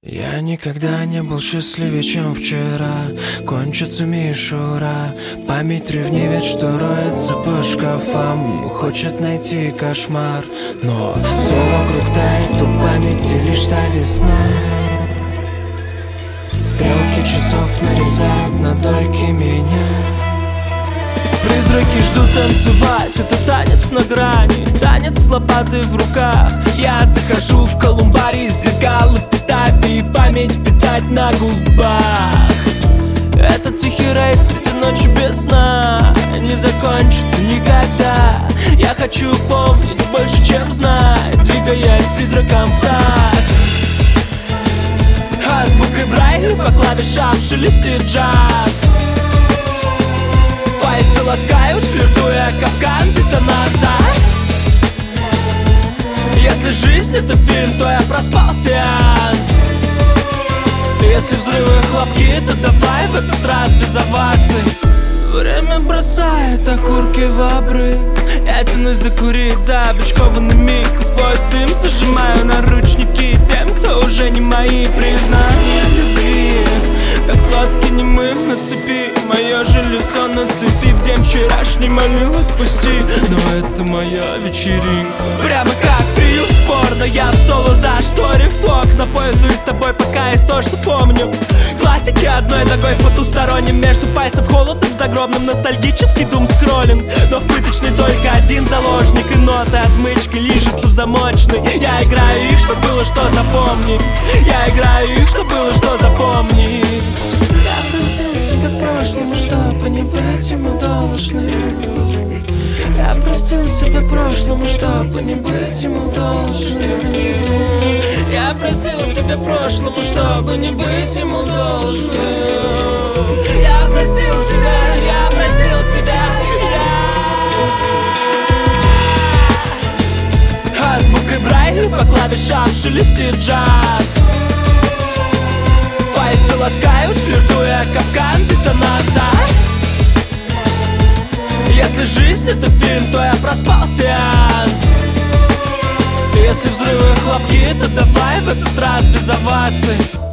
Я никогда не был счастливее, чем вчера. Кончится мишура, память ревнивит, что роется по шкафам. Хочет найти кошмар, но все вокруг тает, у памяти лишь та весна. Стрелки часов нарезают на дольки меня. Призраки ждут танцевать, это танец на грани, танец с лопатой в руках. Я захожу в колумбарий, зеркал эпитафии, память впитать на губах. Этот тихий рейв среди ночи без сна не закончится никогда. Я хочу помнить больше, чем знать, двигаясь призракам в такт. Азбукой Брайля по клавишам шелестит джаз. Пальцы ласкают, флиртуя, капкан диссонанса. Если жизнь это фильм, то я проспал сеанс. Если взрывы и хлопки, то давай в этот раз без оваций. Время бросает окурки в обрыв. Я тянусь докурить за обечкованный миг, и сквозь дым зажимаю наручники тем, кто уже не мои. Признания любви так сладки немым на цепи. Мое же лицо на цепи, в день вчерашний молил отпусти. Но это моя вечеринка. Прямо как фриз порно, я в соло зашторив окна. Пользуюсь тобой, пока есть то, что помню. Классики одной ногой в потустороннем, между пальцев холодом загробным, ностальгический дум-скроллинг. Но в пыточной только один заложник, и ноты отмычки лижутся в замочной. Я играю их, что было что запомнить. Я играю их, что было что запомнить. Я простил себя прошлому, чтобы не быть ему должным. Я простил себя прошлому, чтобы не быть ему должным. Я простил себя прошлому, чтобы не быть ему должным. Я простил себя, я простил себя, я. Азбукой Брайля по клавишам шелестит джаз. Пальцы ласкают, флиртуя, капкан диссонанса. Если жизнь это фильм, то я проспал сеанс. Если взрывы и хлопки, то давай в этот раз без оваций.